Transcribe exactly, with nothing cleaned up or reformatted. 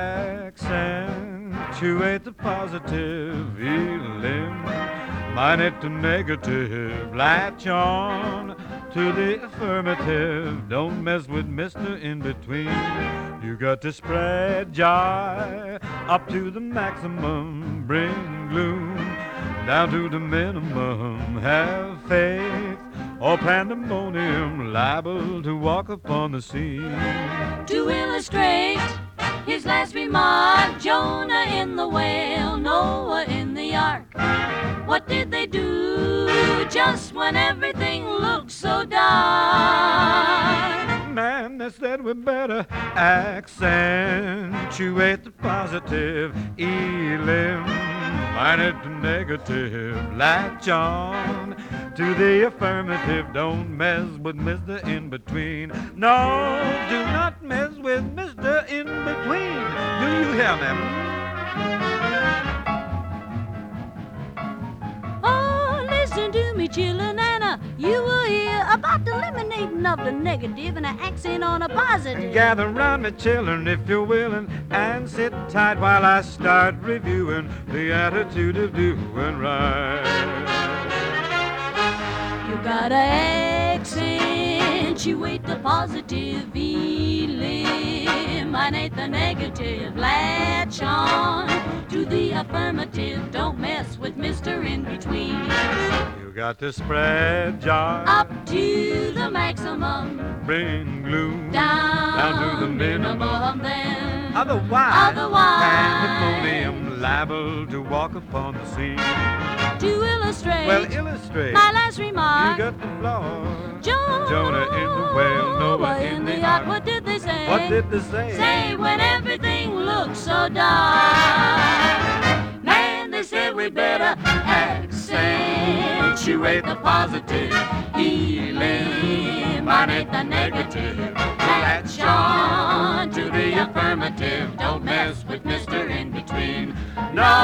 accentuate the positive, eliminate the negative, latch on to the affirmative, don't mess with Mister In Between. You got to spread joy up to the maximum, bring gloom down to the minimum, have faith or pandemonium, liable to walk upon the scene. To illustrate his last remark, Jonah in the whale, Noah in the ark. What did they do just when everything looked so dark? Man, they said we better accentuate the positive, eliminate the negative, latch on to the affirmative, don't mess with Mister In Between. No, do not mess with Mister In Between. Do you hear me? Oh, listen to me, chillin' Anna. You will hear about the eliminating of the negative and an accent on a positive. Gather round me, children, if you're willing, and sit tight while I start reviewing the attitude of doing right. You gotta accentuate the positive, eliminate the negative, latch on to the affirmative, don't mess with Mister In Between. You got to spread joy Up to the maximum, bring gloom down, down to the minimum. then Otherwise, Otherwise, pandemonium, liable to walk upon the scene. to illustrate, Well, illustrate. my last You remark, got the floor. Jonah, Jonah in the whale, Noah in the ark. What did they say? What did they say? Say when everything looks so dark. Man, they said we better accentuate the positive, eliminate the negative, latch on to the affirmative, don't mess with Mister In Between. No,